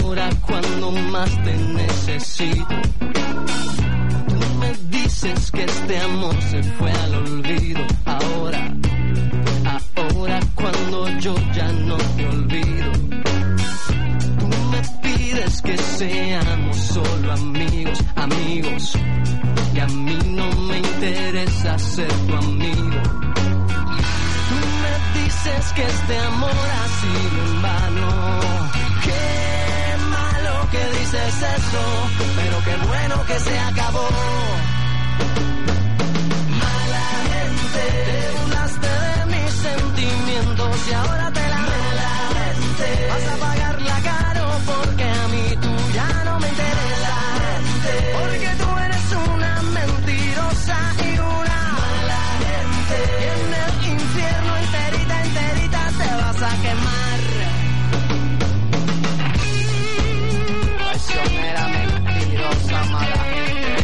ahora cuando más te necesito. Tú me dices que este amor se fue al olvido. Ahora cuando yo ya no te olvido. Tú me pides que seamos solo amigos, y a mí no me interesa ser tu amigo. Tú me dices que este amor ha sido en vano. Qué malo que dices eso, pero qué bueno que se acabó. Mala gente, te burlaste de mis sentimientos y ahora te la mente. Vas a pagarla caro porque a mí tú ya no me interesa. Porque tú eres una mentirosa y una mala gente. Y en el infierno enterita te vas a quemar. Traicionera, mentirosa, mala gente.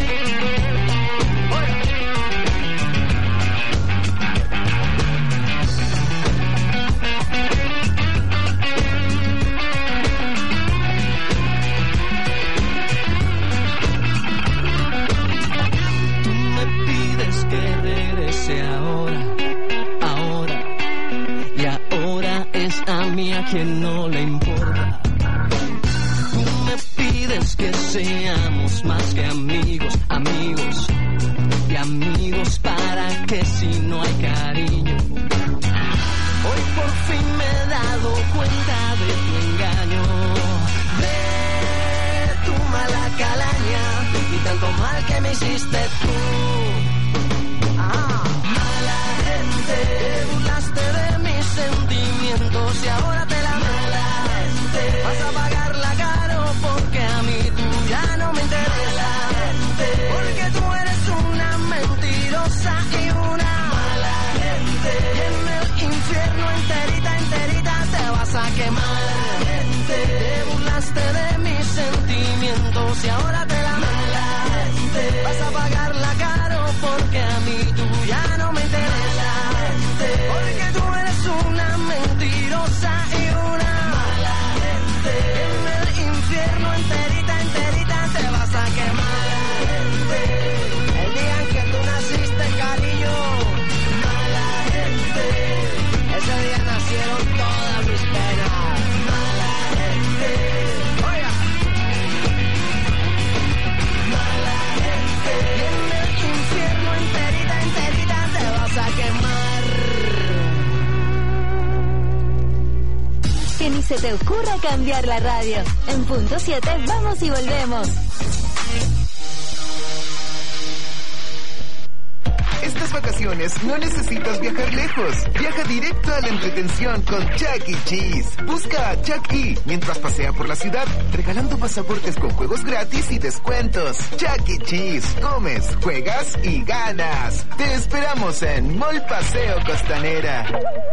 Que regrese ahora, y ahora es a mí a quien no le importa. Tú me pides que seamos más que amigos, y amigos para que si no hay cariño. Hoy por fin me he dado cuenta de tu engaño, de tu mala calaña y tanto mal que me hiciste tú. Mala gente, te burlaste de mis sentimientos y ahora te la mente. Vas a pagarla caro porque a mí tú ya no me interesa. Porque tú eres una mentirosa y una mala gente. Y en el infierno enterita te vas a quemar. Te burlaste de mis sentimientos y ahora te la mente. Vas a pagarla caro porque a mí tú ya no me interesa. Porque tú eres una mentirosa y una mala gente. En el infierno enterita te vas a quemar. El día en que tú naciste, cariño, mala gente. Ese día nacieron todas mis penas. Mala gente. Oiga. Mala gente. En el infierno enterita te vas a quemar. Que ni se te ocurra cambiar la radio. En punto 7 vamos y volvemos. Estas vacaciones no necesitas viajar lejos. Viaja directo a la entretención con Chuck E. Cheese. Busca a Chuck E. mientras pasea por la ciudad, regalando pasaportes con juegos gratis y descuentos. Chuck E. Cheese. Comes, juegas y ganas. Te esperamos en Mall Paseo Costanera.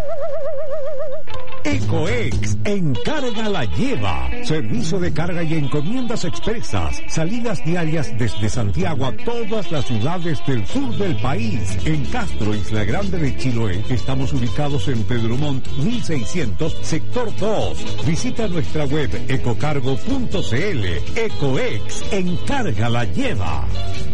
Ecoex, Encarga la Lleva. Servicio de carga y encomiendas expresas. Salidas diarias desde Santiago a todas las ciudades del sur del país. En Castro, Isla Grande de Chiloé, estamos ubicados en Pedro Montt, 1600, sector 2. Visita nuestra web ecocargo.cl. Ecoex, Encarga la Lleva.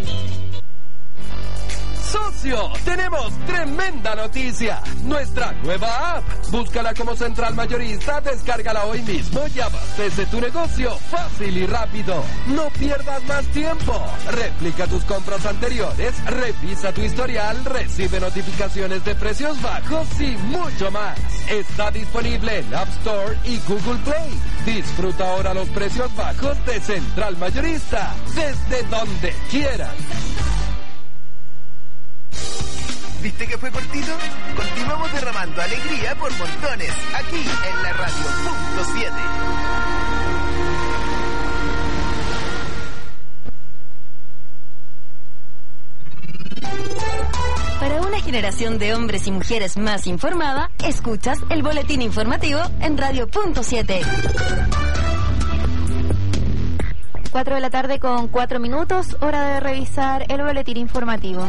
¡Socio! ¡Tenemos tremenda noticia! Nuestra nueva app. Búscala como Central Mayorista, descárgala hoy mismo y abastece tu negocio fácil y rápido. No pierdas más tiempo. Replica tus compras anteriores, revisa tu historial, recibe notificaciones de precios bajos y mucho más. Está disponible en App Store y Google Play. Disfruta ahora los precios bajos de Central Mayorista, desde donde quieras. ¿Viste que fue cortito? Continuamos derramando alegría por montones, aquí en la radio punto 7. Para una generación de hombres y mujeres más informada, escuchas el boletín informativo en Radio Punto 7. 4 de la tarde con 4 minutos, hora de revisar el boletín informativo.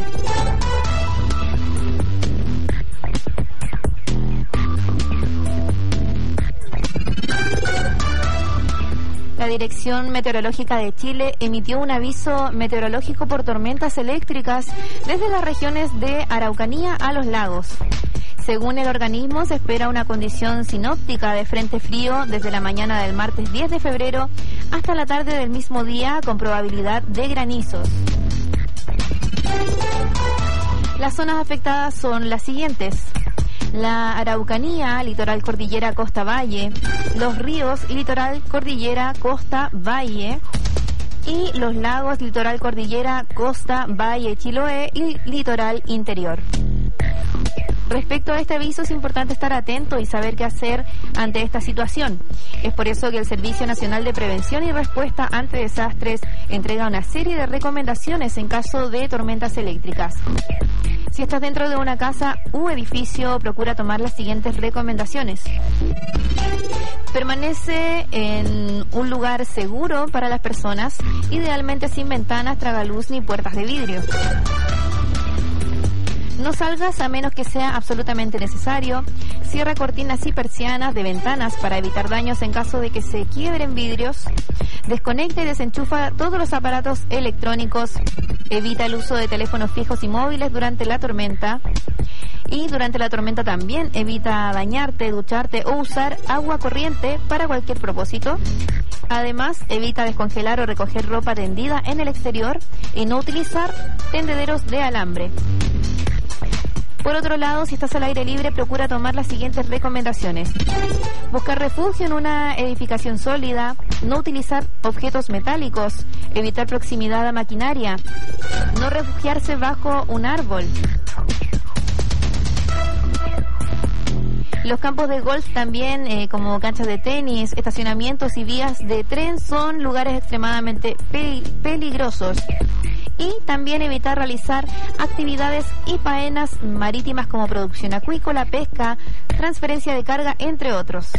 La Dirección Meteorológica de Chile emitió un aviso meteorológico por tormentas eléctricas desde las regiones de Araucanía a los lagos. Según el organismo, se espera una condición sinóptica de frente frío desde la mañana del martes 10 de febrero hasta la tarde del mismo día, con probabilidad de granizos. Las zonas afectadas son las siguientes: la Araucanía, litoral cordillera costa valle, los ríos, litoral cordillera costa valle, y los lagos, litoral cordillera costa valle Chiloé y litoral interior. Respecto a este aviso, es importante estar atento y saber qué hacer ante esta situación. Es por eso que el Servicio Nacional de Prevención y Respuesta ante Desastres entrega una serie de recomendaciones en caso de tormentas eléctricas. Si estás dentro de una casa u edificio, procura tomar las siguientes recomendaciones. Permanece en un lugar seguro para las personas, idealmente sin ventanas, tragaluz ni puertas de vidrio. No salgas a menos que sea absolutamente necesario. Cierra cortinas y persianas de ventanas para evitar daños en caso de que se quiebren vidrios. Desconecta y desenchufa todos los aparatos electrónicos. Evita el uso de teléfonos fijos y móviles durante la tormenta. Y durante la tormenta también evita bañarte, ducharte o usar agua corriente para cualquier propósito. Además, evita descongelar o recoger ropa tendida en el exterior y no utilizar tendederos de alambre. Por otro lado, si estás al aire libre, procura tomar las siguientes recomendaciones. Buscar refugio en una edificación sólida, no utilizar objetos metálicos, evitar proximidad a maquinaria, no refugiarse bajo un árbol. Los campos de golf también, como canchas de tenis, estacionamientos y vías de tren, son lugares extremadamente peligrosos. Y también evitar realizar actividades y faenas marítimas como producción acuícola, pesca, transferencia de carga, entre otros.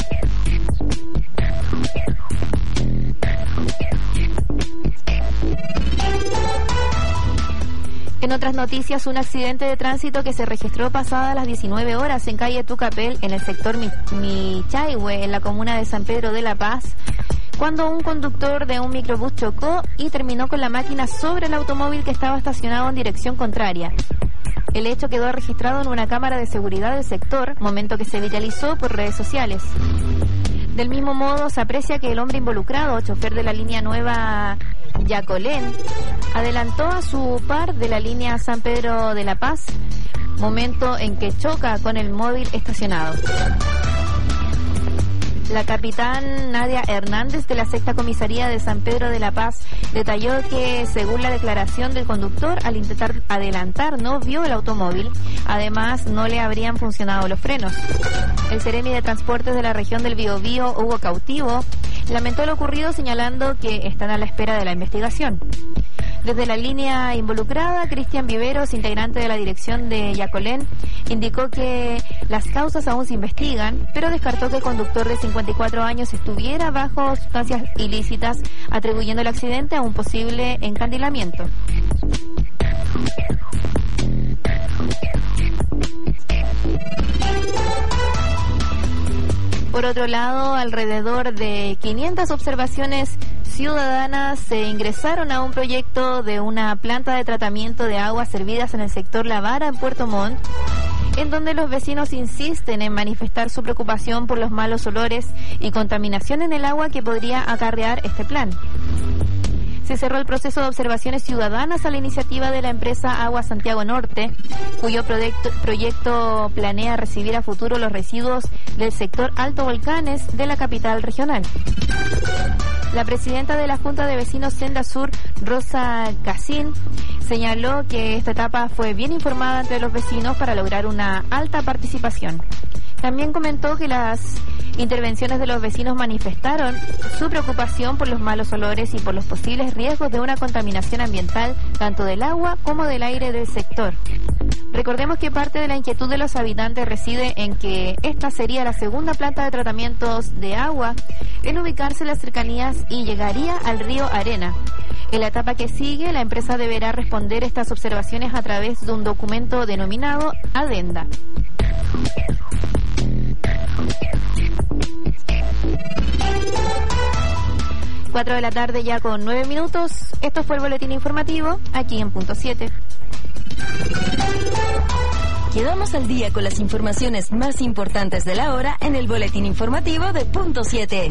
En otras noticias, un accidente de tránsito que se registró pasadas las 19 horas en calle Tucapel, en el sector Michaihue, en la comuna de San Pedro de la Paz, cuando un conductor de un microbús chocó y terminó con la máquina sobre el automóvil que estaba estacionado en dirección contraria. El hecho quedó registrado en una cámara de seguridad del sector, momento que se viralizó por redes sociales. Del mismo modo, se aprecia que el hombre involucrado, chofer de la línea nueva Yacolén, adelantó a su par de la línea San Pedro de la Paz, momento en que choca con el móvil estacionado. La capitán Nadia Hernández de la Sexta Comisaría de San Pedro de la Paz detalló que, según la declaración del conductor, al intentar adelantar no vio el automóvil. Además, no le habrían funcionado los frenos. El Seremi de Transportes de la región del Biobío, Hugo Cautivo, lamentó lo ocurrido, señalando que están a la espera de la investigación. Desde la línea involucrada, Cristian Viveros, integrante de la dirección de Yacolén, indicó que las causas aún se investigan, pero descartó que el conductor de 54 años estuviera bajo sustancias ilícitas, atribuyendo el accidente a un posible encandilamiento. Por otro lado, alrededor de 500 observaciones ciudadanas se ingresaron a un proyecto de una planta de tratamiento de aguas servidas en el sector La Vara, en Puerto Montt, en donde los vecinos insisten en manifestar su preocupación por los malos olores y contaminación en el agua que podría acarrear este plan. Se cerró el proceso de observaciones ciudadanas a la iniciativa de la empresa Agua Santiago Norte, cuyo proyecto planea recibir a futuro los residuos del sector Alto Volcanes de la capital regional. La presidenta de la Junta de Vecinos Senda Sur, Rosa Casín, señaló que esta etapa fue bien informada entre los vecinos para lograr una alta participación. También comentó que las intervenciones de los vecinos manifestaron su preocupación por los malos olores y por los posibles riesgos de una contaminación ambiental, tanto del agua como del aire del sector. Recordemos que parte de la inquietud de los habitantes reside en que esta sería la segunda planta de tratamientos de agua en ubicarse en las cercanías y llegaría al río Arena. En la etapa que sigue, la empresa deberá responder estas observaciones a través de un documento denominado adenda. 4 de la tarde ya con 9 minutos. Esto fue el boletín informativo aquí en Punto 7. Quedamos al día con las informaciones más importantes de la hora en el boletín informativo de Punto 7.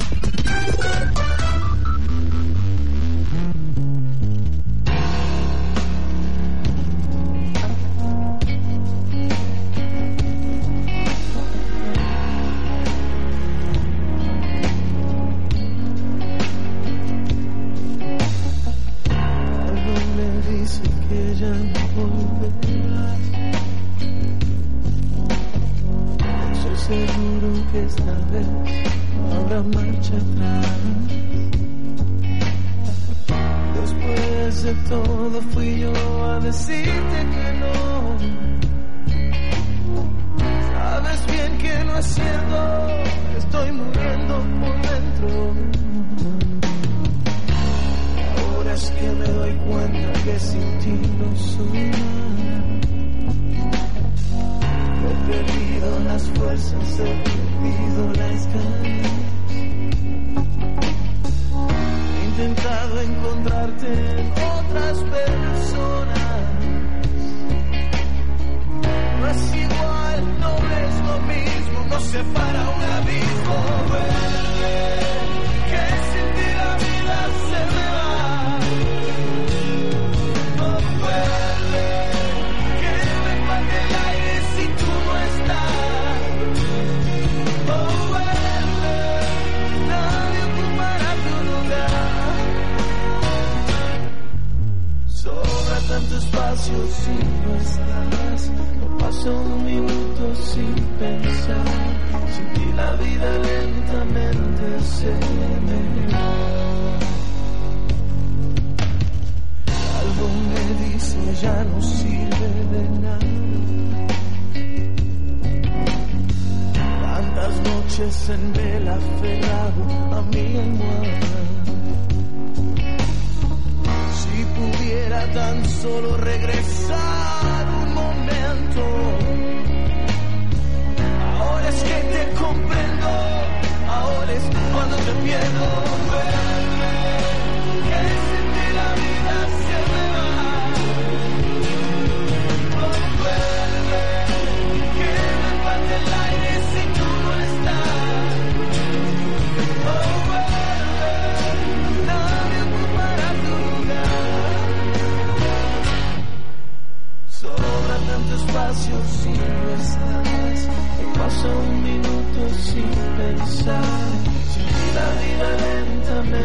Seguro que esta vez no habrá marcha atrás. Después de todo fui yo a decirte que no. Sabes bien que no es cierto, estoy muriendo por dentro. Ahora es que me doy cuenta que sin ti no soy nada. He perdido las fuerzas, he perdido las ganas. He intentado encontrarte en otras personas. No es igual, no es lo mismo, nos separa un abismo. Que sin ti la vida se me va. No vuelve, que me falta el aire si tú no estás. Oh, vuelve, nadie ocupará tu lugar. Sobra tanto espacio si no estás. No paso un minuto sin pensar. Sin ti la vida lentamente se me va. Algo me dice ya no sirve de nada. Tantas noches en vela aferrado a mi almohada. Si pudiera tan solo regresar un momento. Ahora es que te comprendo, ahora es cuando te pierdo. Vuelve, que sin ti la vida se me va. Oh, vuelve, que me falta el aire si tú no estás. Oh, vuelve, nadie ocupará tu lugar. Sobra tanto espacio si no estás. Paso un minuto sin pensar. Si la vida lentamente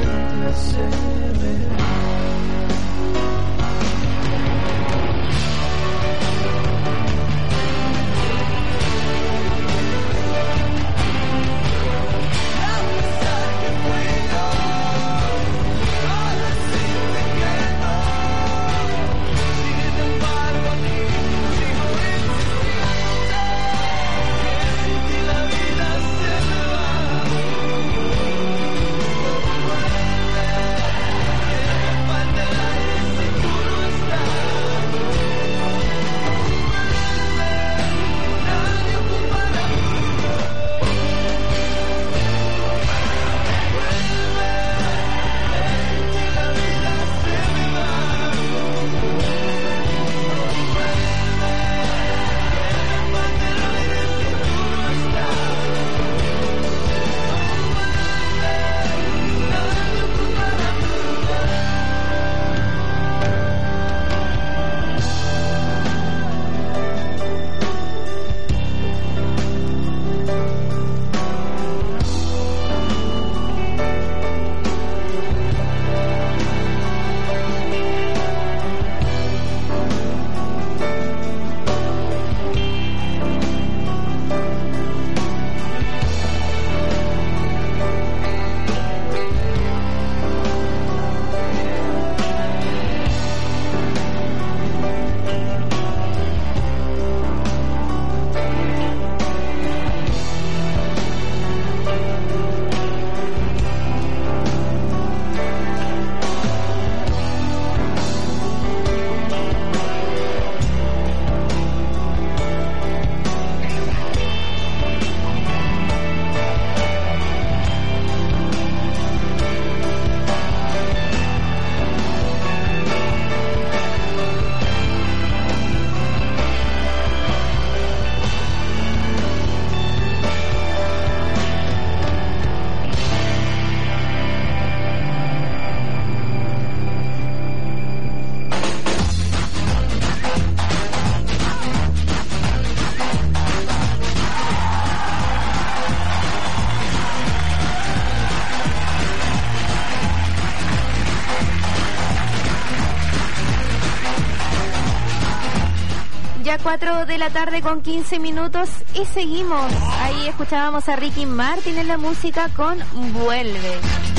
Ya 4 de la tarde con 15 minutos y seguimos. Ahí escuchábamos a Ricky Martin en la música con Vuelve.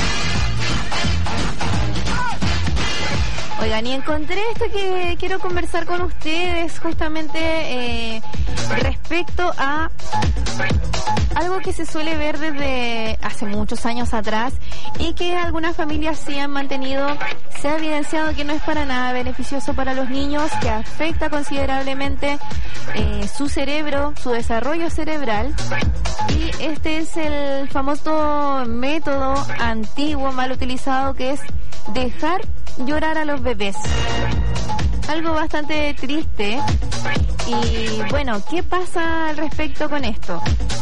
Oigan, y encontré esto que quiero conversar con ustedes justamente respecto a algo que se suele ver desde hace muchos años atrás y que algunas familias sí han mantenido. Se ha evidenciado que no es para nada beneficioso para los niños, que afecta considerablemente su cerebro, su desarrollo cerebral. Y este es el famoso método antiguo mal utilizado, que es dejar llorar a los bebés. Algo bastante triste. Y bueno, ¿qué pasa al respecto con esto?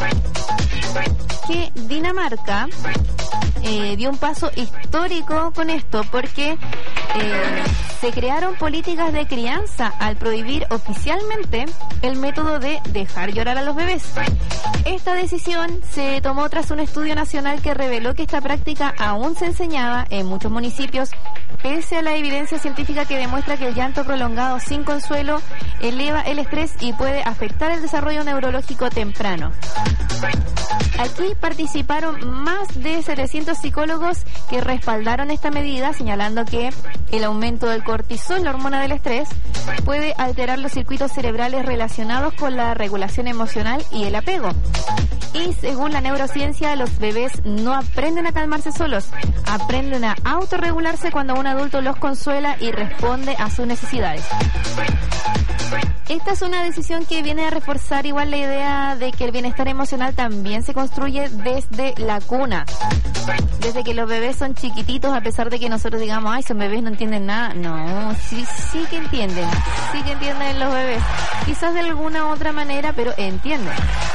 Que Dinamarca dio un paso histórico con esto, porque se crearon políticas de crianza al prohibir oficialmente el método de dejar llorar a los bebés. Esta decisión se tomó tras un estudio nacional que reveló que esta práctica aún se enseñaba en muchos municipios, pese a la evidencia científica que demuestra que el llanto prolongado sin consuelo eleva el estrés y puede afectar el desarrollo neurológico temprano. Aquí participaron más de 700 psicólogos que respaldaron esta medida, señalando que el aumento del cortisol, la hormona del estrés, puede alterar los circuitos cerebrales relacionados con la regulación emocional y el apego. Y según la neurociencia, los bebés no aprenden a calmarse solos, aprenden a autorregularse cuando un adulto los consuela y responde a sus necesidades. Esta es una decisión que viene a reforzar igual la idea de que el bienestar emocional también se construye desde la cuna. Desde que los bebés son chiquititos, a pesar de que nosotros digamos, ay, son bebés, no entienden nada. No, sí que entienden los bebés. Quizás de alguna u otra manera, pero entienden.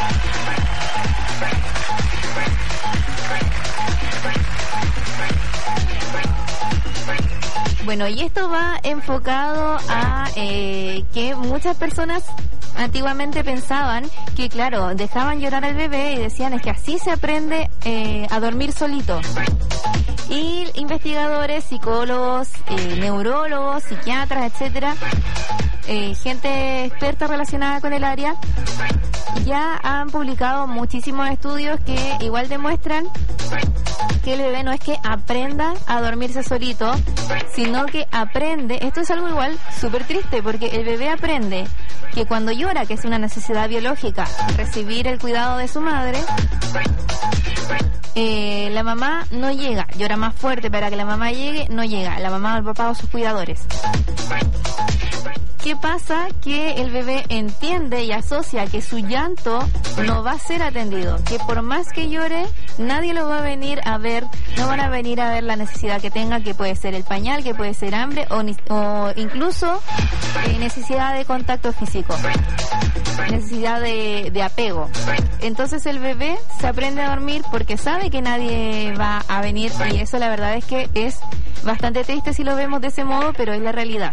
Bueno, y esto va enfocado a que muchas personas antiguamente pensaban que, claro, dejaban llorar al bebé y decían es que así se aprende a dormir solito. Y investigadores, psicólogos, neurólogos, psiquiatras, etcétera, gente experta relacionada con el área, ya han publicado muchísimos estudios que igual demuestran que el bebé no es que aprenda a dormirse solito, sino que aprende, esto es algo igual súper triste, porque el bebé aprende que cuando llora, que es una necesidad biológica, recibir el cuidado de su madre, la mamá no llega, llora más fuerte para que la mamá llegue, no llega, la mamá o el papá o sus cuidadores. ¿Qué pasa? Que el bebé entiende y asocia que su llanto no va a ser atendido, que por más que llore, nadie lo va a venir a ver, no van a venir a ver la necesidad que tenga, que puede ser el pañal, que puede ser hambre o incluso necesidad de contacto físico, necesidad de apego. Entonces el bebé se aprende a dormir porque sabe que nadie va a venir, y eso la verdad es que es bastante triste si lo vemos de ese modo, pero es la realidad.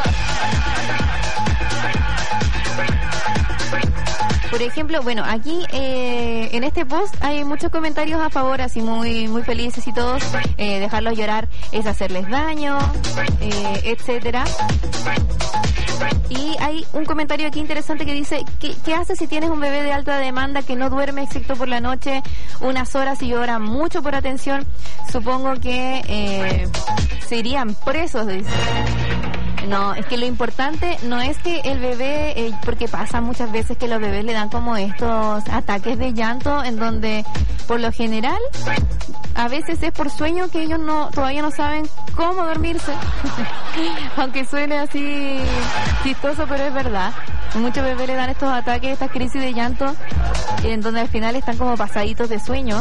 Por ejemplo, bueno, aquí en este post hay muchos comentarios a favor, así muy felices y todos. Dejarlos llorar es hacerles daño, etcétera. Y hay un comentario aquí interesante que dice, ¿qué haces si tienes un bebé de alta demanda que no duerme excepto por la noche unas horas y llora mucho por atención? Supongo que se irían presos, dice. No, es que lo importante no es que el bebé, porque pasa muchas veces que los bebés le dan como estos ataques de llanto en donde por lo general a veces es por sueño, que ellos todavía no saben cómo dormirse. Aunque suene así chistoso, pero es verdad. Muchos bebés le dan estos ataques, estas crisis de llanto, en donde al final están como pasaditos de sueño.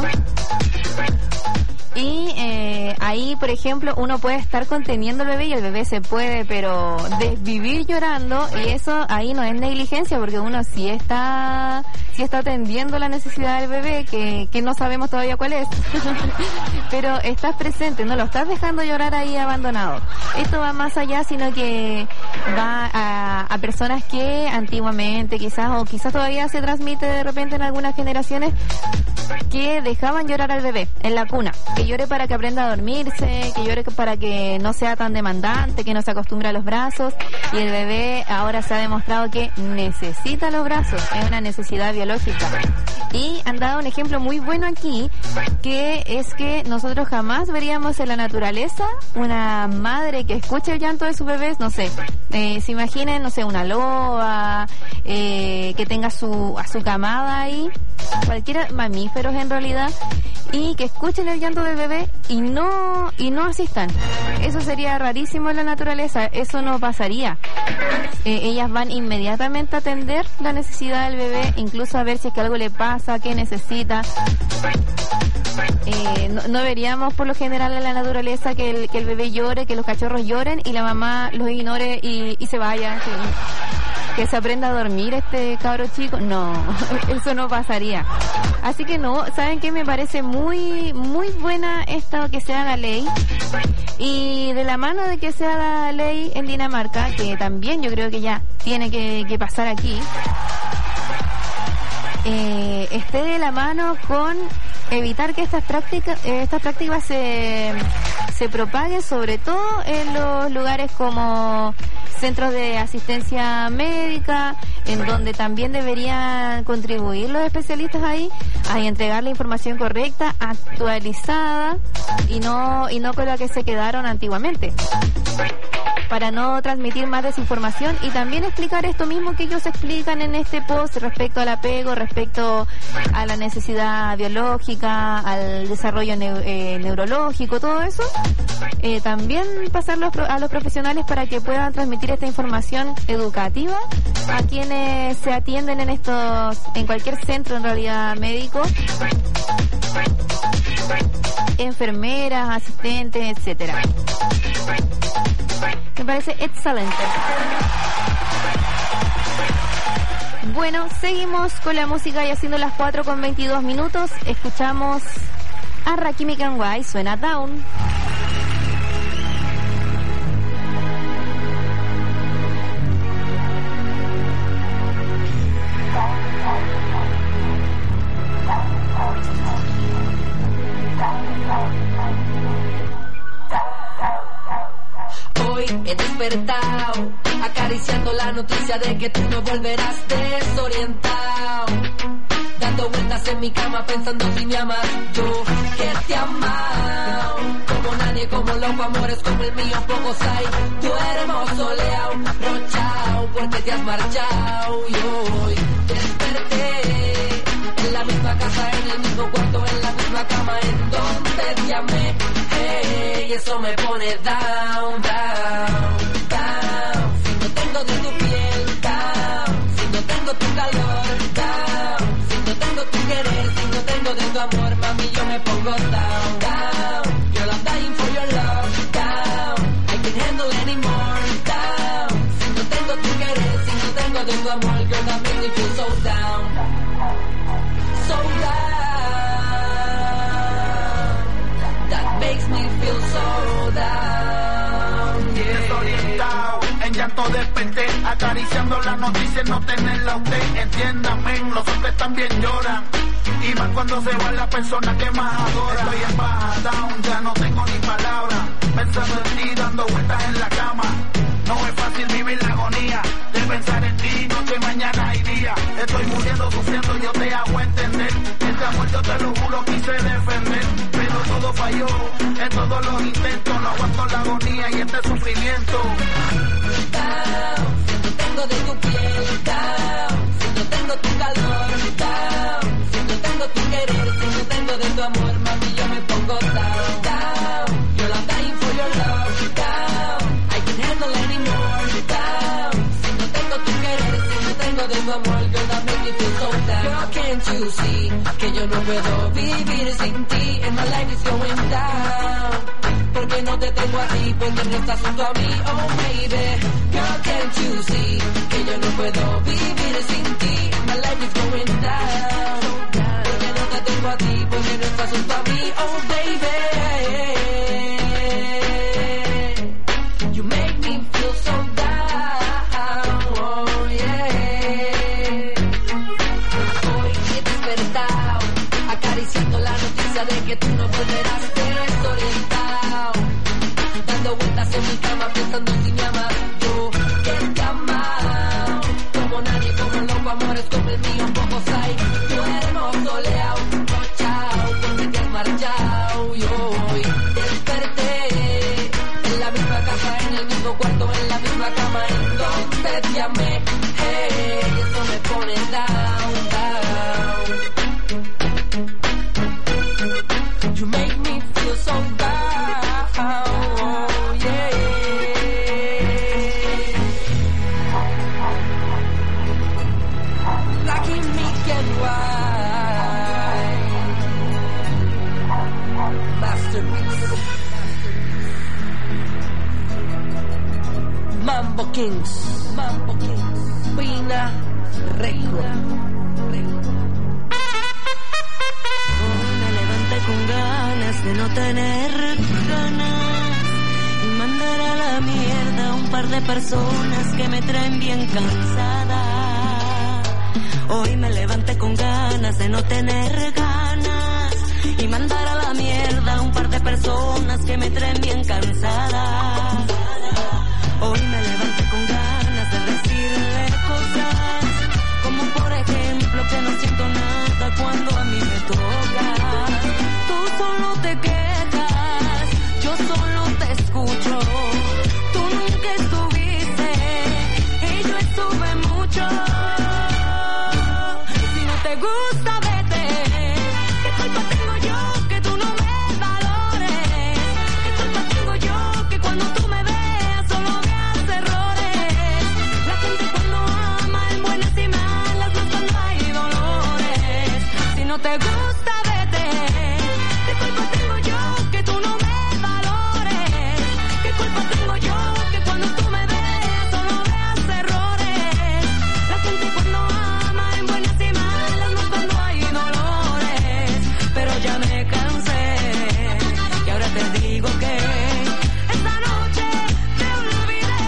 Y ahí, por ejemplo, uno puede estar conteniendo al bebé y el bebé se puede, pero desvivir llorando, y eso ahí no es negligencia, porque uno sí si está atendiendo la necesidad del bebé, que no sabemos todavía cuál es, pero estás presente, no lo estás dejando llorar ahí abandonado. Esto va más allá, sino que va a personas que antiguamente quizás todavía se transmite de repente en algunas generaciones, que dejaban llorar al bebé en la cuna, que llore para que aprenda a dormirse, que llore para que no sea tan demandante, que no se acostumbre a los brazos, y el bebé ahora se ha demostrado que necesita los brazos, es una necesidad biológica. Y han dado un ejemplo muy bueno aquí, que es que nosotros jamás veríamos en la naturaleza una madre que escuche el llanto de sus bebés, no sé, se imaginen, no sé, una loba, que tenga a su camada ahí, cualquier mamíferos en realidad, y que escuchen el llanto del bebé y no asistan. Eso sería rarísimo en la naturaleza, eso no pasaría. Ellas van inmediatamente a atender la necesidad del bebé, incluso a ver si es que algo le pasa, qué necesita. No veríamos por lo general en la naturaleza que el bebé llore, que los cachorros lloren y la mamá los ignore y se vaya, que se aprenda a dormir este cabro chico. No, eso no pasaría. Así que no, ¿saben qué? Me parece muy, muy buena esto que sea la ley, y de la mano de que sea la ley en Dinamarca, que también yo creo que ya tiene que pasar aquí, esté de la mano con evitar que estas prácticas se propaguen, sobre todo en los lugares como centros de asistencia médica, en donde también deberían contribuir los especialistas ahí a entregar la información correcta, actualizada, y no con la que se quedaron antiguamente, para no transmitir más desinformación, y también explicar esto mismo que ellos explican en este post respecto al apego, respecto a la necesidad biológica, al desarrollo neurológico, todo eso. También pasarlo a los profesionales para que puedan transmitir esta información educativa a quienes se atienden en cualquier centro en realidad médico, enfermeras, asistentes, etcétera. Me parece excelente. Bueno, seguimos con la música y haciendo las 4:22. Escuchamos a Rakim Kanwai, suena Down. Hoy he despertado acariciando la noticia de que tú no volverás desorientado, dando vueltas en mi cama pensando si me amas, yo que te he amado como nadie, como loco, amores como el mío pocos hay. Tú eres mausoleado, rochao, porque te has marchado, y hoy desperté en la misma casa, en el mismo cuarto, en la misma cama en donde te amé. Hey, eso me pone down, down, down. Si no tengo de tu piel, down. Si no tengo tu calor, down. Si no tengo tu querer, si no tengo de tu amor, mami, yo me pongo down, down. Girl, I'm dying for your love, down. I can't handle anymore, down. Si no tengo tu querer, si no tengo de tu amor, girl, that makes me feel so down, so down. Makes me feel so down, yeah. Desorientado, en llanto desperté, acariciando la noticia, no tenerla usted. Entiéndame, los hombres también lloran, y más cuando se va la persona que más adora. Estoy en baja, down, ya no tengo ni palabras, pensando en ti, dando vueltas en la cama. No es fácil vivir la agonía de pensar en ti, noche, mañana y día. Estoy muriendo, sufriendo, yo te hago entender. Este amor yo te lo juro, quise defender, pero todo falló en todos los intentos. No aguanto la agonía y este sufrimiento. Down, si no tengo de tu piel, down. Si no tengo tu calor, down. Si no tengo tu querer, si no tengo de tu amor, mami, yo me pongo down, down. Girl, I'm dying for your love, down. I can't handle anymore, down. Si no tengo tu querer, si no tengo de tu amor, girl, that make me feel so down. Girl, can't you see que yo no puedo vivir sin ti? And my life is going down. Porque no te tengo a ti, porque no estás junto a mí, oh baby. Girl, can't you see que yo no puedo vivir sin ti? My life is going down. llamé, hey, eso me pone down, down. You make me feel so down, oh, yeah. Black and meek and white, masterpiece. Mambo Kings, Pina Record. Hoy me levanté con ganas de no tener ganas y mandar a la mierda a un par de personas que me traen bien cansada. Hoy me levanté con ganas de no tener ganas y mandar a la mierda a un par de personas que me traen bien cansada. Hoy me levanté con ganas de decirle cosas, como por ejemplo que no siento nada cuando a mí me toca. Tú solo te quejas, yo solo te escucho. Tú nunca estuviste y yo estuve mucho. Si no te gusta, vete. ¿Qué culpa tengo yo que tú no me valores? ¿Qué culpa tengo yo que cuando tú me veas solo veas errores? La gente cuando ama en buenas y malas, no cuando hay dolores. Si no te gusta, vete. ¿Qué culpa tengo yo que tú no me valores? ¿Qué culpa tengo yo que cuando tú me veas solo veas errores? La gente cuando ama en buenas y malas, no cuando hay dolores. Pero ya me cansé y ahora te digo que esta noche te olvidé.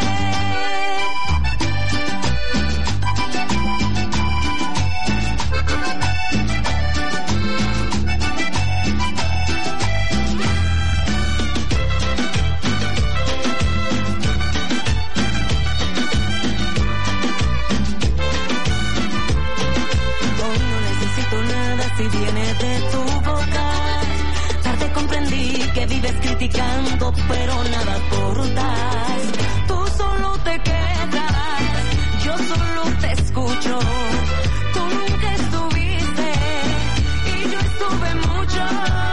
Hoy no necesito nada si viene de tu boca. Tarde comprendí que vives criticando, pero nada aportas. Tú solo te quedas, yo solo te escucho. Tú nunca estuviste y yo estuve mucho.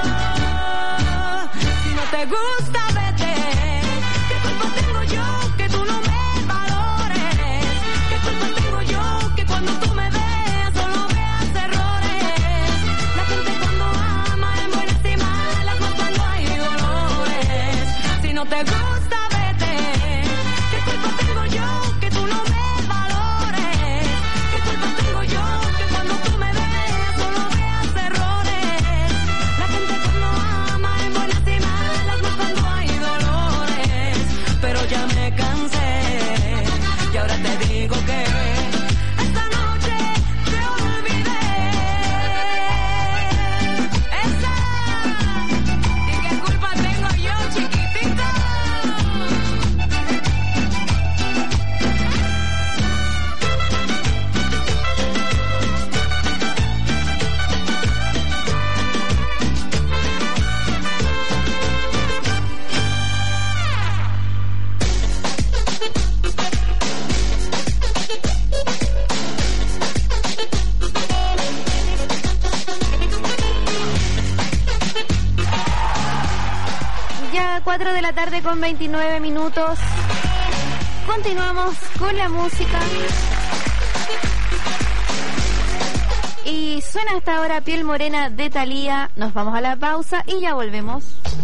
Si no te gusta, vete. ¿Qué culpa tengo yo que tú no me valores? ¿Qué culpa tengo yo que cuando tú me veas solo veas errores? La gente cuando ama en buenas y malas, no cuando hay dolores. Si no te gusta, vete. ¿Qué culpa tengo yo que tú no me valores? ¿Qué culpa tengo yo que cuando tú me veas solo veas errores? La gente cuando ama en buenas y malas, no cuando hay dolores. Pero ya me cansé y ahora te digo que esta noche te olvidé. Esa. ¿Y qué culpa tengo yo, chiquitito? Ya 4 de la tarde con 29 minutos. Continuamos con la música. Y suena hasta ahora Piel Morena de Thalía. Nos vamos a la pausa y ya volvemos.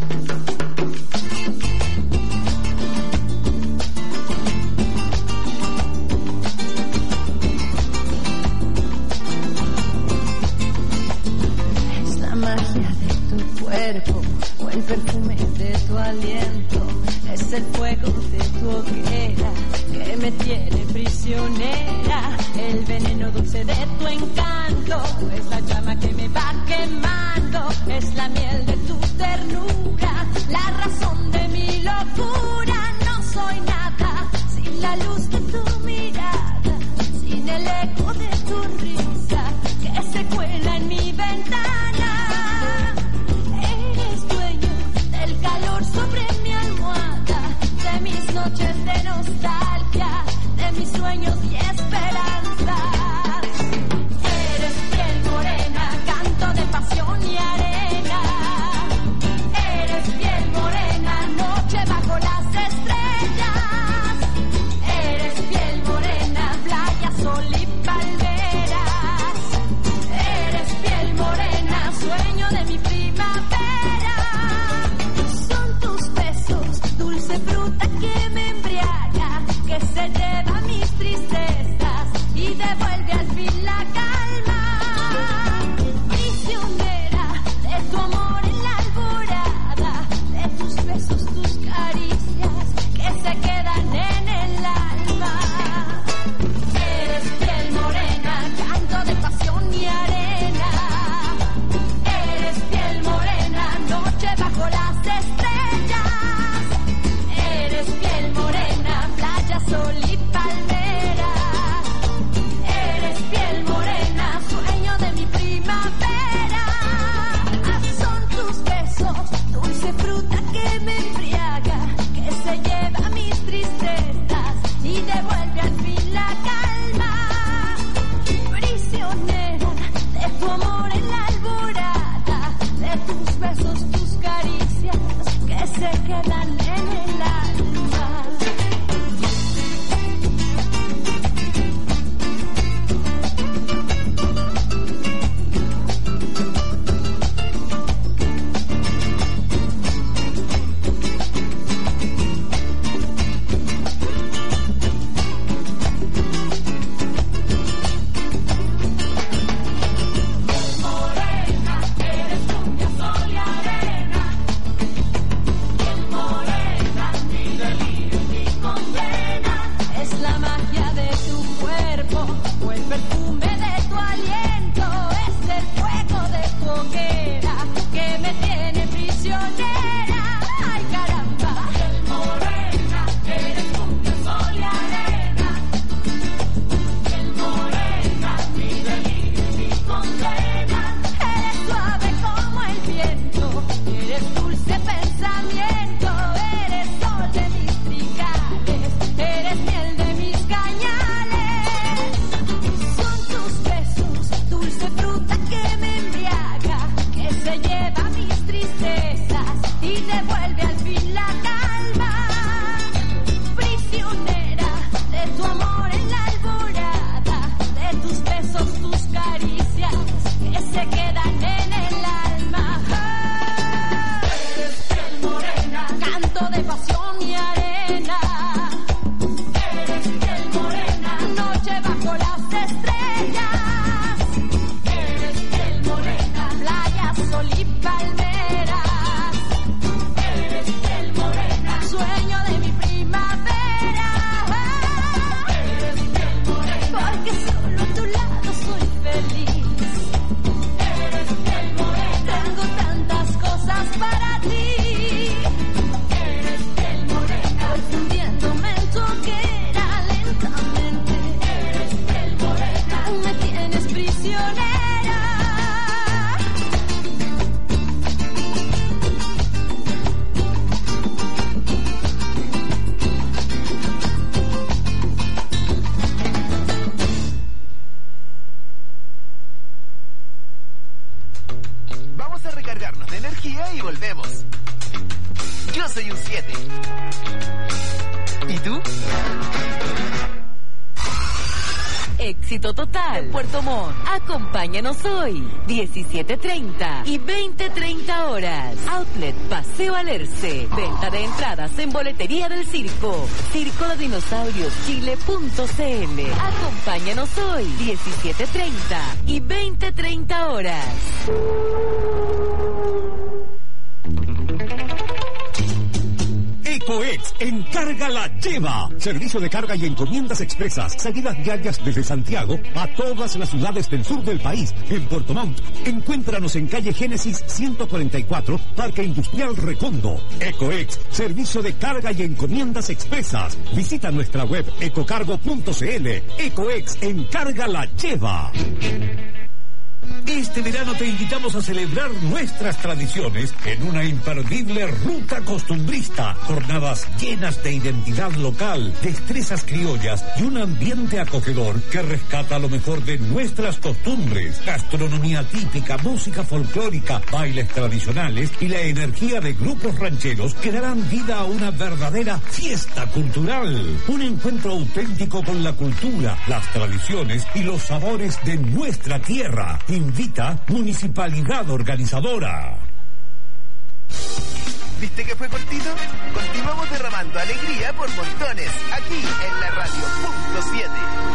Es la magia de tu cuerpo o el perfume de tu aliento. Es el fuego de tu hoguera que me tiene prisionera. El veneno dulce de tu encanto es la llama que me va quemando. Es la miel de tu ternura, la razón de mi locura. No soy nada sin la luz de tu mirada, sin el eco de tu risa que se cuela en mi ventana. Eres dueño del calor sobre mi almohada, de mis noches de nostalgia, de mis sueños y esperanzas. Eres piel morena, canto de pasión y arena. Eres piel morena, noche bajo las estrellas. Eres piel morena, playa, sol y palmeras. Eres piel morena, sueño de mi primavera. Son tus besos, dulce fruta que me embriaga, que se lleva mis tristezas y devuelve al fin la calma. Prisionera de tu amor en la alborada, de tus besos, tus caricias que se quedan en el alma. Eres piel morena, canto de pasión y arena. Eres piel morena, noche bajo las estrellas. Eres piel morena, playa, sol y palmeras. Eres piel morena, sueño de mi primavera. Son tus besos, dulce fruta que me embriaga, que se lleva mis tristezas y devuelve al fin la calma. Prisionera de tu amor en la alborada, de tus besos, tus caricias que se quedan en el alma. Morena, eres cumbia, sol y arena. Piel morena, mi delirio y mi condena. Es la magia de tu cuerpo o el perfume de tu aliento. Es el fuego de tu hoguera que me tiene prisionera. Ay, caramba. Piel morena, eres cumbia, sol y arena. Piel morena, mi delirio y mi condena. Eres suave como el viento, eres dulce pensamiento, eres sol de mis trigales, eres miel de mis cañales. Son tus besos, dulce fruta que me embriaga, que se lleva mis tristezas y devuelve al fin la calma. Prisionera de tu amor en la alborada, de tus besos, tus caricias que se quedan en el alma. Eres piel morena, canto de pasión y arena. Eres piel morena, noche bajo las estrellas. Eres piel morena, playa, sol y palmeras. Eres piel morena, sueño de mi primavera. Eres piel morena, porque solo a tu lado soy feliz. Eres piel morena, tengo tantas cosas para ti. Eres piel morena, voy fundiéndome en tu hoguera lentamente. Eres piel morena, me tienes prisionera. Vamos a recargarnos de energía y volvemos. Yo soy un 7. ¿Y tú? Éxito total en Puerto Montt. Acompáñanos hoy, 17:30 y 20:30 horas. Outlet Paseo Alerce. Venta de entradas en boletería del circo. Circo de Dinosaurios Chile.cl. Acompáñanos hoy, 17:30 y 20:30 horas. Ecoex Encarga la Lleva. Servicio de carga y encomiendas expresas. Salidas diarias desde Santiago a todas las ciudades del sur del país. En Puerto Montt. Encuéntranos en calle Génesis 144, Parque Industrial Recondo. Ecoex, servicio de carga y encomiendas expresas. Visita nuestra web ecocargo.cl. Ecoex Encarga la Lleva. Este verano te invitamos a celebrar nuestras tradiciones en una imperdible ruta costumbrista. Jornadas llenas de identidad local, destrezas criollas y un ambiente acogedor que rescata lo mejor de nuestras costumbres. Gastronomía típica, música folclórica, bailes tradicionales y la energía de grupos rancheros que darán vida a una verdadera fiesta cultural. Un encuentro auténtico con la cultura, las tradiciones y los sabores de nuestra tierra. Invita Municipalidad Organizadora. ¿Viste que fue cortito? Continuamos derramando alegría por montones, aquí en la radio punto 7.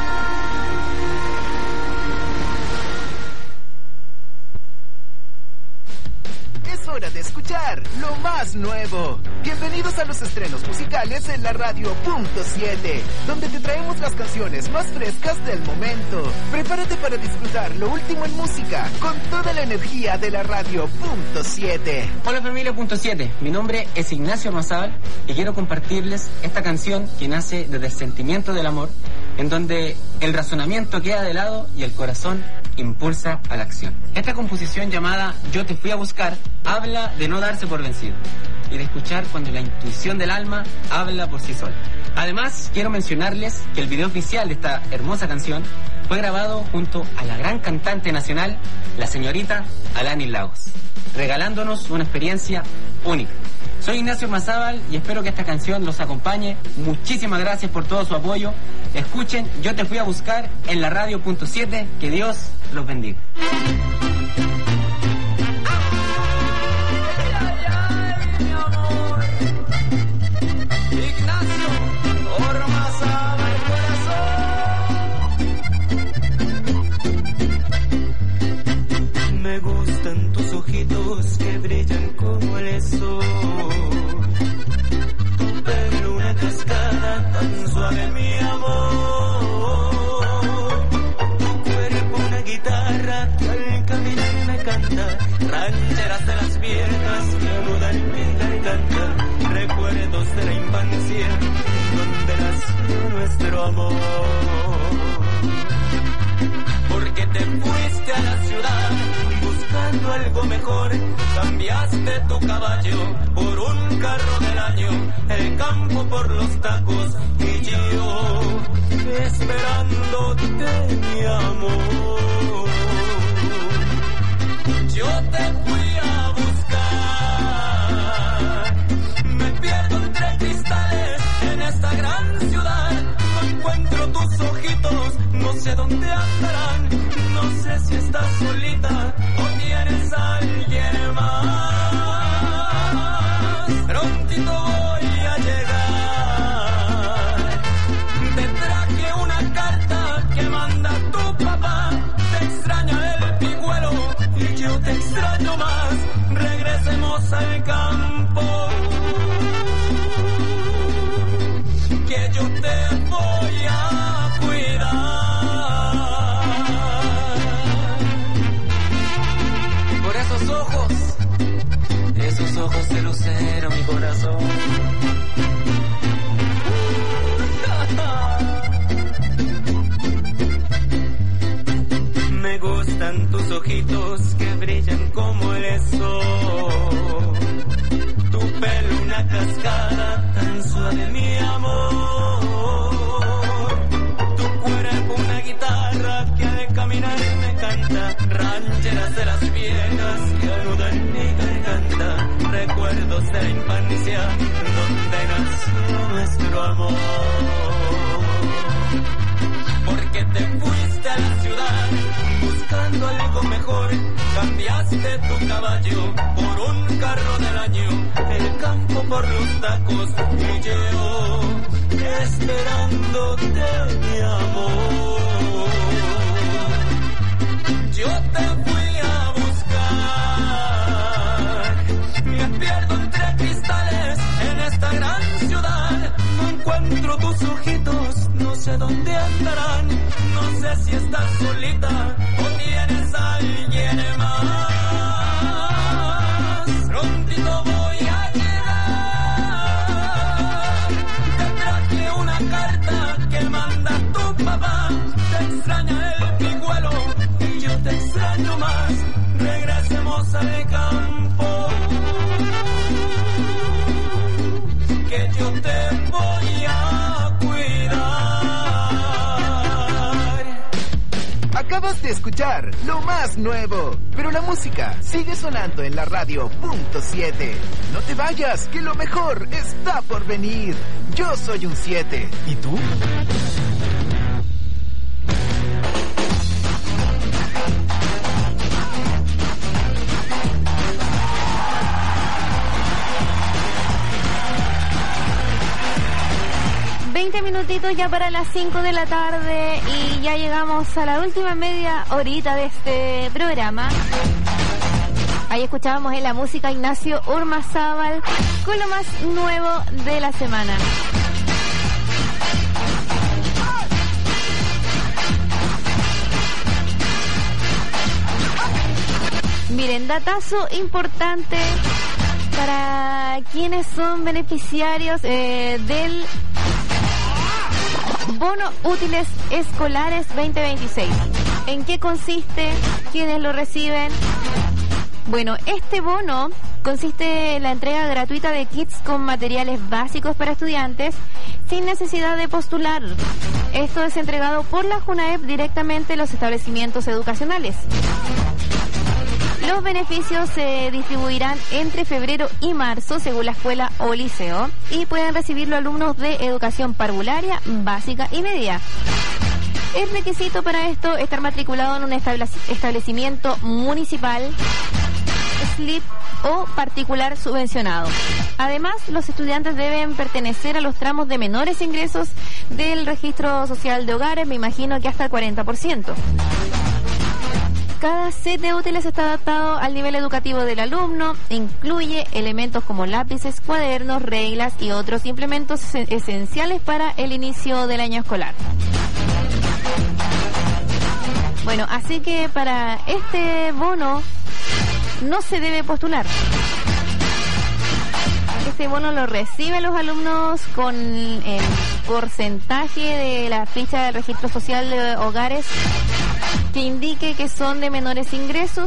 Es hora de escuchar lo más nuevo. Bienvenidos a los estrenos musicales en la radio punto 7, donde te traemos las canciones más frescas del momento. Prepárate para disfrutar lo último en música con toda la energía de la radio punto 7. Hola familia punto 7, mi nombre es Ignacio Mazábal y quiero compartirles esta canción que nace desde el sentimiento del amor, en donde el razonamiento queda de lado y el corazón impulsa a la acción. Esta composición llamada Yo te fui a buscar habla de no darse por vencido y de escuchar cuando la intuición del alma habla por sí sola. Además, quiero mencionarles que el video oficial de esta hermosa canción fue grabado junto a la gran cantante nacional, la señorita Alanis Lagos, regalándonos una experiencia única. Soy Ignacio Mazábal y espero que esta canción los acompañe. Muchísimas gracias por todo su apoyo. Escuchen Yo te fui a buscar en la radio punto 7. Que Dios los bendiga. Me gustan tus ojitos que brillan como el sol, tu pelo una cascada tan suave, mi amor, tu cuerpo una guitarra que al caminar me canta, rancheras de las piernas que anudan mi garganta, recuerdos de la infancia donde nació nuestro amor. Porque te fuiste a la ciudad buscando algo mejor, cambiaste tu caballo por un carro del año, el campo por los tacos y yo esperándote, mi amor. Yo te fui a buscar, me pierdo entre cristales en esta gran ciudad, no encuentro tus ojitos, no sé dónde andarán, no sé si estás solita o tienes a alguien más. Prontito voy a llegar, te traje una carta que manda tu papá, te extraña el pigüelo y yo te extraño más, regresemos al campo, que yo te voy a cuidar. Esos ojos de lucero, mi corazón. Me gustan tus ojitos que brillan como el sol, tu pelo una cascada tan suave, mi amor, tu cuerpo una guitarra que al caminar me canta, rancheras de las viejas que anudan mi garganta, recuerdos de la infancia donde nació nuestro amor. Porque te fuiste a la ciudad buscando algo mejor, cambiaste tu caballo por un carro del año, el campo por los tacos y yo esperándote, mi amor. Yo te fui a buscar, me pierdo entre cristales en esta gran ciudad, no encuentro tus ojitos, no sé dónde andarán, no sé si estás solita o tienes a alguien más. Prontito voy a llegar, te traje una carta que manda tu papá, te extraña el pigüelo y yo te extraño casa de campo, que yo te voy a cuidar. Acabas de escuchar lo más nuevo, pero la música sigue sonando en la radio .7. No te vayas, que lo mejor está por venir. Yo soy un 7. ¿Y tú? Minutitos ya para las 5 de la tarde y ya llegamos a la última media horita de este programa. Ahí escuchábamos en la música Ignacio Urmazábal con lo más nuevo de la semana. Miren, datazo importante para quienes son beneficiarios del Bono Útiles Escolares 2026. ¿En qué consiste? ¿Quiénes lo reciben? Bueno, este bono consiste en la entrega gratuita de kits con materiales básicos para estudiantes sin necesidad de postular. Esto es entregado por la JUNAEP directamente en los establecimientos educacionales. Los beneficios se distribuirán entre febrero y marzo según la escuela o liceo y pueden recibirlo alumnos de educación parvularia, básica y media. El requisito para esto es estar matriculado en un establecimiento municipal, SLIP o particular subvencionado. Además, los estudiantes deben pertenecer a los tramos de menores ingresos del registro social de hogares, me imagino que hasta el 40%. Cada set de útiles está adaptado al nivel educativo del alumno, incluye elementos como lápices, cuadernos, reglas y otros implementos esenciales para el inicio del año escolar. Bueno, así que para este bono no se debe postular. Este bono lo reciben los alumnos con el porcentaje de la ficha del registro social de hogares que indique que son de menores ingresos.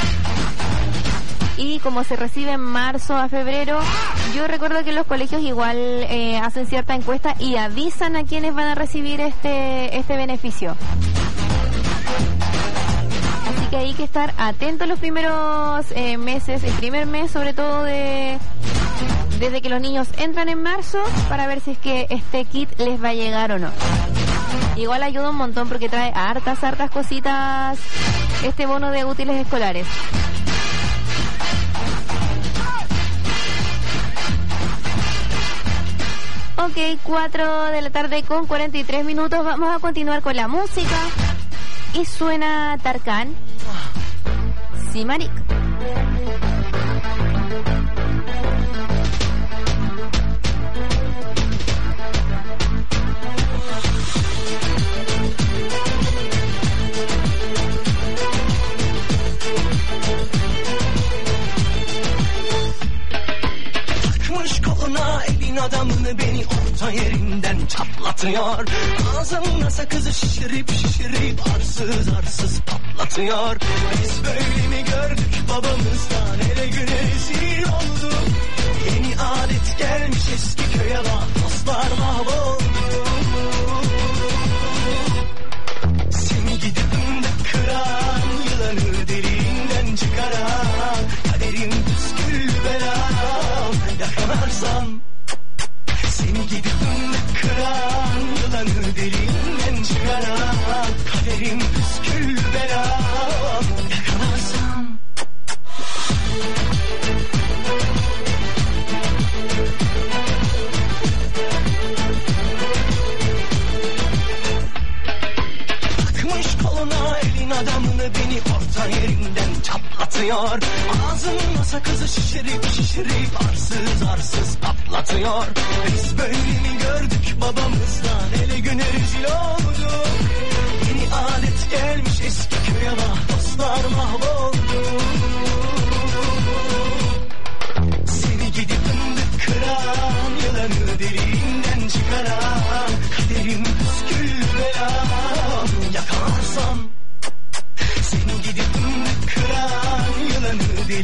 Y como se recibe en marzo a febrero, yo recuerdo que los colegios igual hacen cierta encuesta y avisan a quienes van a recibir este beneficio. Así que hay que estar atentos los primeros meses, el primer mes sobre todo desde que los niños entran en marzo, para ver si es que este kit les va a llegar o no. Igual ayuda un montón porque trae hartas cositas este bono de útiles escolares. Ok, 4 de la tarde con 43 minutos. Vamos a continuar con la música. Y suena Tarkan, Simarik. Takmış koluna elin adamını beni orta yerinden çatlatıyor. Ağzımda sakızı şişirip arsız patlatıyor. Biz böyle mi gördük babamızdan, ele güne rezil olduk. Yeni adet gelmiş eski köye bak, dostlar mahvoldu. Seni gidip kıran, yılanı deliğinden çıkaran, kaderim püskül belam, yakalarsam. Seni gidip kıran, yılanı deliğinden çıkaran, kaderim püskül belam, yakalarsam. Takmış koluna elin adamını beni orta yerinden çatlatıyor. Ağzımda sakızı şişirip arsız patlatıyor. Biz böyle mi gördük babamızdan, ele güne rezil olduk. Yeni adet gelmiş eski köye bak, dostlar mahvoldu. Seni gidip kıran, yılanı deliğinden çıkaran, kaderim püskül belam, yakalarsam. Seni gidip kıran, yılanı deliğinden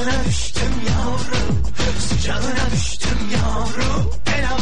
Sıcağına düştüm yavrum, sıcağına düştüm yavrum.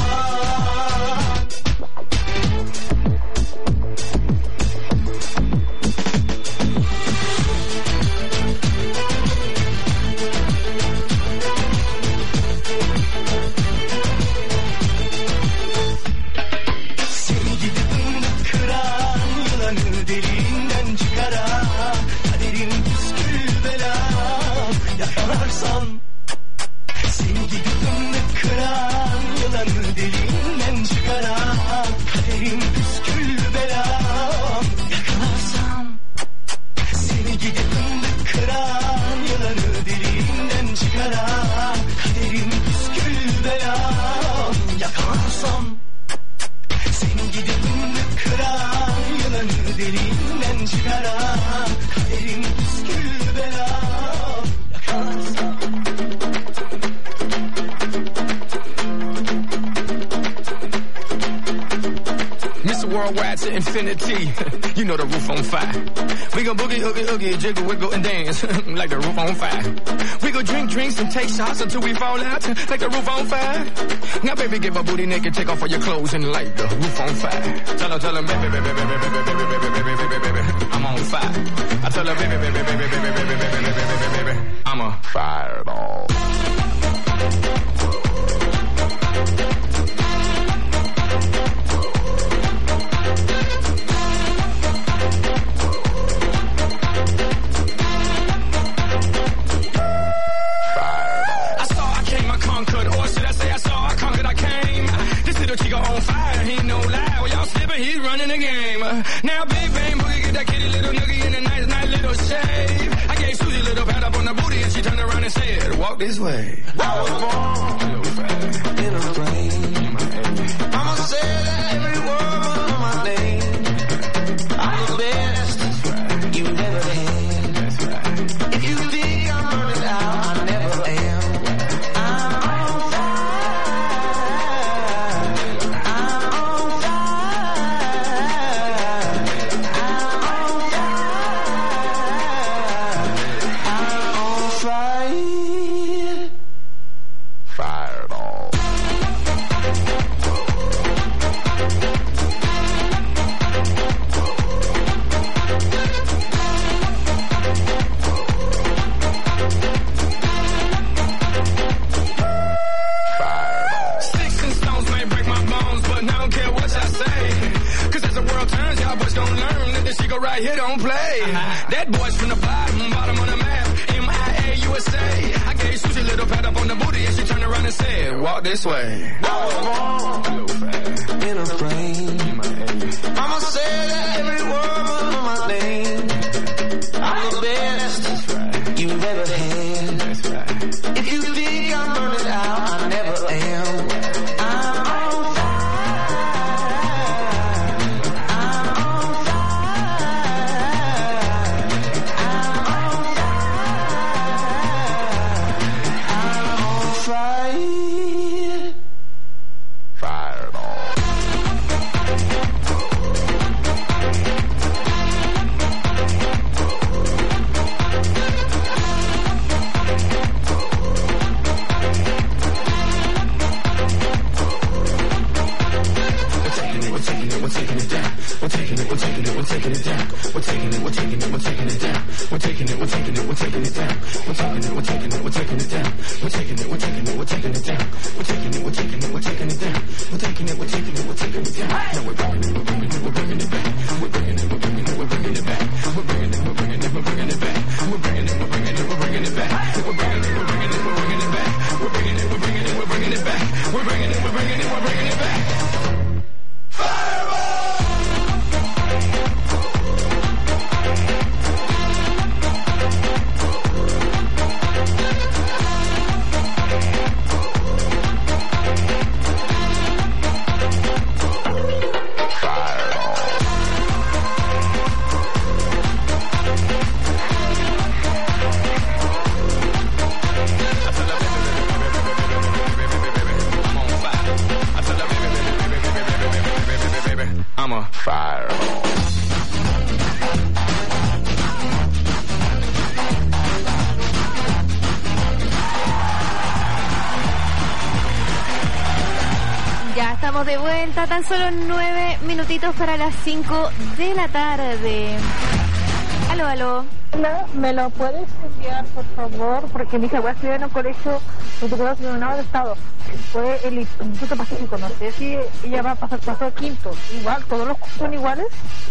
Infinity, you know the roof on fire. We gon' boogie, oogie, jiggle, wiggle, and dance like the roof on fire. We gon' drink drinks and take shots until we fall out like the roof on fire. Now, baby, get my booty naked, take off all your clothes and light the roof on fire. Tell her, baby, baby, baby, baby, baby, baby, baby, baby, baby, I'm on fire. I tell her, baby, baby, baby, baby, baby, baby, baby, baby, baby, I'm a fireball. Now big bang boogie, get that kitty little noogie in a nice, nice little shave. I gave Susie a little pat up on the booty and she turned around and said, walk this way. I was born in a plane. Mama said that every word was my name. I'm the best you've ever had. If you think I'm burning out, I never am. I'm on fire. I'm on Fireball. Sticks and stones may break my bones, but I don't care what y'all say. Cause as the world turns, y'all boys gon' learn that this shit go right here don't play. That boy's from the bottom on the map. MIA USA. I gave Susie a little pat up on the booty and she turned around and said, walk this way. I was born in a plane. Mama said that every word was my name. I'm the best you've ever had. If you think I'm burning out, I never am. I'm on fire. I'm on fire. Fireball. We're taking it down. We're taking it down. We're taking it down. We're taking it down. We're taking it down. We're taking it down. We're taking it down. We're taking it down. We're taking it down. We're taking it down. We're taking it down. We're taking it down. Now we're bringing it back. We're bringing it back. We're bringing it back. We're bringing it back. We're bringing it back. We're bringing it back. We're bringing it back. We're bringing it back. We're bringing it back. We're bringing it back. We're bringing it back. We're bringing it back. estamos de vuelta, tan solo 9 minutitos para las 5 de la tarde. Aló. ¿Me lo puedes enviar, por favor? Porque mi hija va a estudiar en un colegio de Estado. Fue el Instituto Pacífico. No sé si ella va a pasar a quinto. Igual, ¿todos los cursos son iguales?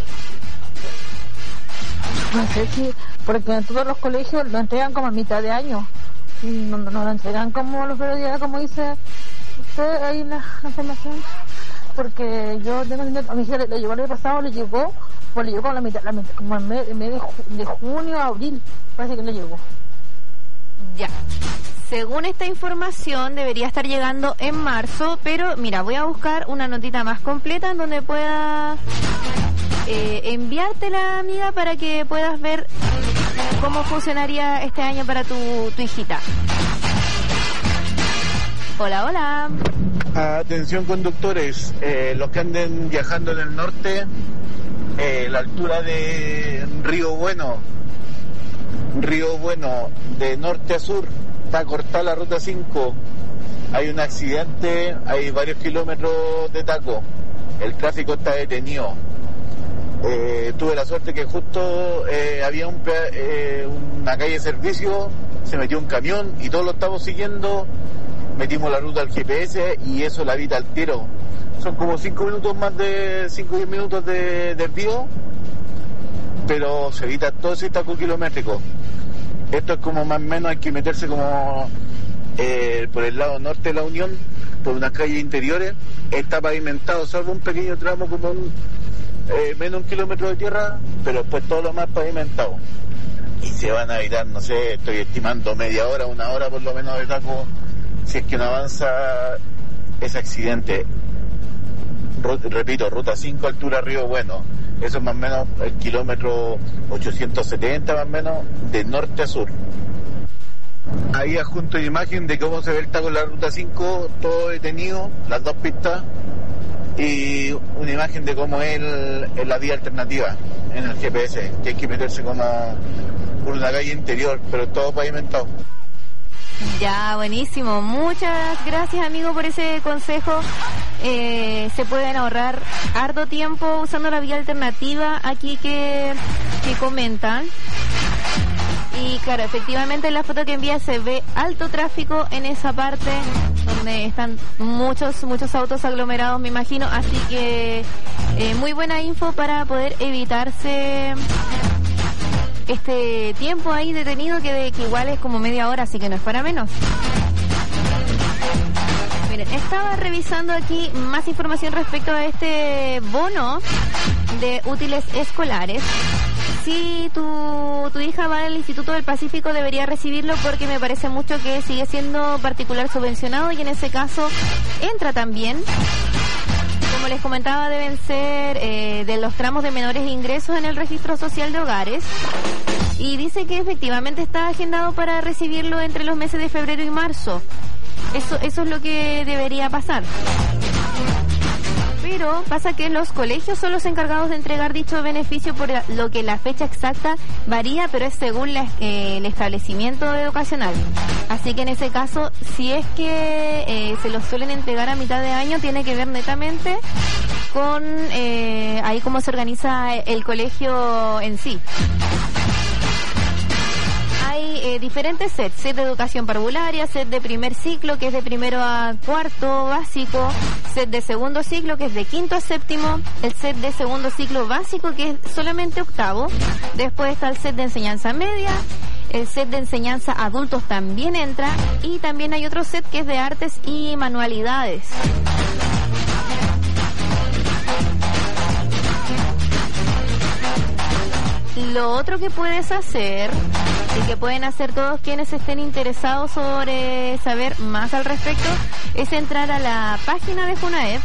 No sé si... Porque en todos los colegios lo entregan como a mitad de año. No lo entregan como los primeros días, como dice usted ahí en la información. Porque yo tengo a mi hija le llegó el año pasado, le llegó como la mitad, como en mes de junio a abril, parece que le llegó. Ya. Según esta información debería estar llegando en marzo, pero mira, voy a buscar una notita más completa en donde pueda enviártela, amiga, para que puedas ver cómo funcionaría este año para tu hijita. Hola. Atención conductores, los que anden viajando en el norte, la altura de Río Bueno, de norte a sur, está cortada la ruta 5, hay un accidente, hay varios kilómetros de taco, el tráfico está detenido. Tuve la suerte que justo había una calle de servicio, se metió un camión y todos lo estamos siguiendo, metimos la ruta al GPS y eso la evita al tiro. Son como 5 minutos más de 5 o 10 minutos de desvío, pero se evita todo ese taco kilométrico. Esto es como más o menos, hay que meterse como por el lado norte de la Unión, por unas calles interiores. Está pavimentado, salvo un pequeño tramo como menos de 1 kilómetro de tierra, pero después todo lo más pavimentado. Y se van a evitar, no sé, estoy estimando media hora, 1 hora por lo menos de taco, si es que no avanza ese accidente. Repito, ruta 5, altura Río Bueno, eso es más o menos el kilómetro 870 más o menos, de norte a sur. Ahí adjunto una imagen de cómo se ve el taco en la ruta 5, todo detenido, las 2 pistas, y una imagen de cómo es la vía alternativa en el GPS, que hay que meterse como por una calle interior, pero todo pavimentado. Ya, buenísimo. Muchas gracias, amigo, por ese consejo. Se pueden ahorrar harto tiempo usando la vía alternativa aquí que comentan. Y claro, efectivamente en la foto que envía se ve alto tráfico en esa parte donde están muchos autos aglomerados, me imagino. Así que muy buena info para poder evitarse este tiempo ahí detenido que igual es como media hora, así que no es para menos. Miren, estaba revisando aquí más información respecto a este bono de útiles escolares. Si tu hija va al Instituto del Pacífico, debería recibirlo porque me parece mucho que sigue siendo particular subvencionado y en ese caso entra también. Como les comentaba, deben ser de los tramos de menores ingresos en el registro social de hogares. Y dice que efectivamente está agendado para recibirlo entre los meses de febrero y marzo. Eso es lo que debería pasar. Pero pasa que los colegios son los encargados de entregar dicho beneficio, por lo que la fecha exacta varía, pero es según el establecimiento educacional. Así que en ese caso, si es que se los suelen entregar a mitad de año, tiene que ver netamente con ahí cómo se organiza el colegio en sí. Hay diferentes sets de educación parvularia, set de primer ciclo, que es de primero a cuarto básico, set de segundo ciclo, que es de quinto a séptimo, el set de segundo ciclo básico, que es solamente octavo, después está el set de enseñanza media, el set de enseñanza adultos también entra, y también hay otro set que es de artes y manualidades. Lo otro que puedes hacer, y que pueden hacer todos quienes estén interesados sobre saber más al respecto, es entrar a la página de Junaep,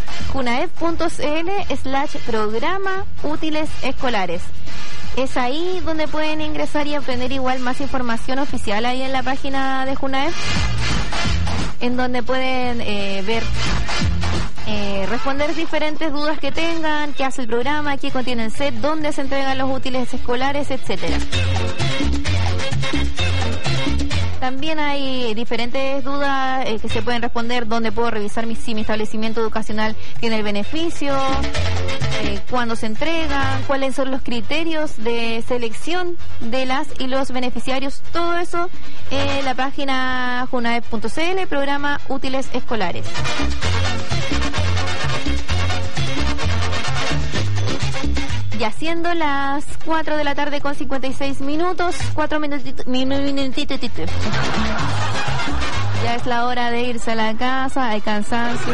junaep.cl/programa útiles escolares. Es ahí donde pueden ingresar y obtener igual más información oficial ahí en la página de Junaep, en donde pueden ver, responder diferentes dudas que tengan, qué hace el programa, qué contiene el set, dónde se entregan los útiles escolares, etcétera. También hay diferentes dudas que se pueden responder. ¿Dónde puedo revisar si mi establecimiento educacional tiene el beneficio? ¿Cuándo se entregan? ¿Cuáles son los criterios de selección de las y los beneficiarios? Todo eso en la página junaep.cl, programa Útiles Escolares. Ya siendo las 4 de la tarde con 56 minutos, 4 minutitos. Ya es la hora de irse a la casa, hay cansancio.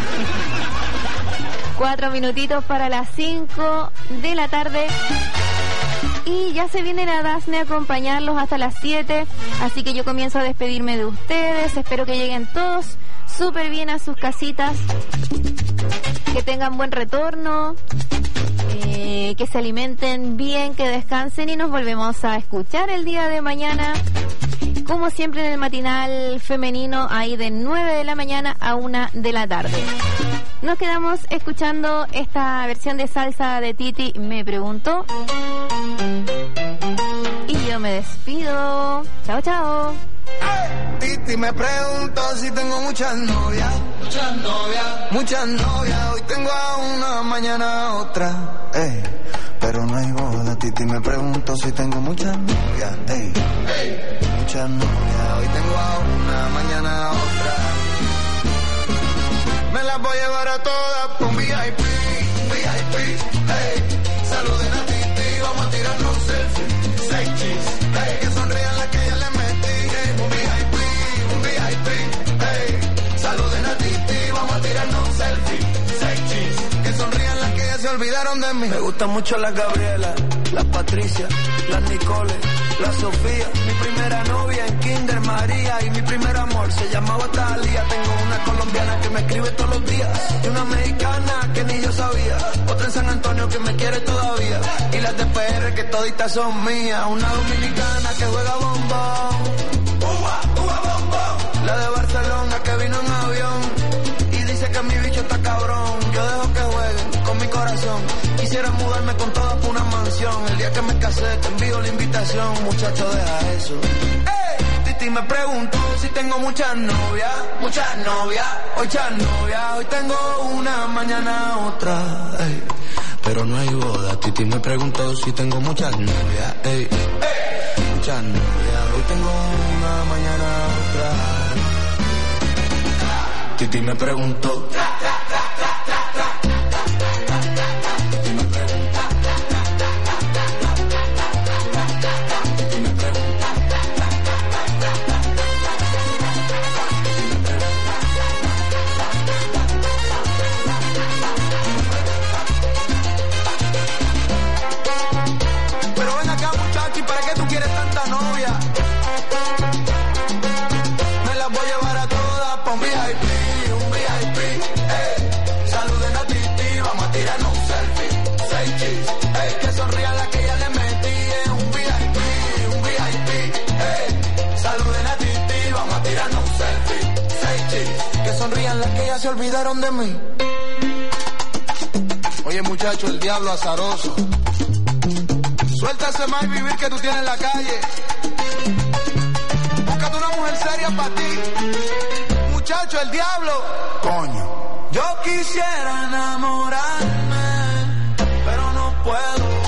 4 minutitos para las 5 de la tarde. Y ya se viene la Dasne a acompañarlos hasta las 7. Así que yo comienzo a despedirme de ustedes. Espero que lleguen todos súper bien a sus casitas. Que tengan buen retorno. Que se alimenten bien, que descansen y nos volvemos a escuchar el día de mañana, como siempre en el matinal femenino, ahí de 9 de la mañana a 1 de la tarde. Nos quedamos escuchando esta versión de salsa de Titi Me Preguntó y yo me despido. Chao, chao. Titi me preguntó si tengo muchas novias. Muchas novias. Muchas novias. Hoy tengo a una, mañana a otra. Pero no hay boda. Titi me preguntó si tengo muchas novias. Muchas novias. Hoy tengo a una, mañana a otra. Me las voy a llevar a todas por un VIP. VIP. Saluden a Titi, vamos a tirarnos un selfie. 6 chis. Que sonrían las que ya le metí. Un VIP. Saluden a Titi, vamos a tirarnos un selfie. 6 chis. Que sonrían las que ya se olvidaron de mí. Me gustan mucho las Gabriela, las Patricia, las Nicole, la Sofía. Mi primera novia en Kinder María y mi primer amor se llamaba Talía. Tengo una colombiana que me escribe todos los días y una mexicana que ni yo sabía. Otra en San Antonio que me quiere todavía y las de PR que toditas son mías. Una dominicana que juega bombón, bombón. La de Barcelona que vino en avión y dice que mi bicho está cabrón. Yo dejo que jueguen con mi corazón. Quisiera mudarme con todas por una mansión. El día que me casé te envío la invitación. Muchacho, deja eso. Titi me preguntó si tengo muchas novias. Muchas novias. Muchas novias. Hoy tengo una, mañana otra. Pero no hay boda. Titi me preguntó si tengo muchas novias. Muchas novias. Hoy tengo una, mañana otra. Titi me preguntó. Sonrían las que ya se olvidaron de mí. Oye muchacho, el diablo azaroso. Suéltase más y vivir que tú tienes en la calle. Búscate una mujer seria para ti. Muchacho, el diablo. Coño. Yo quisiera enamorarme, pero no puedo.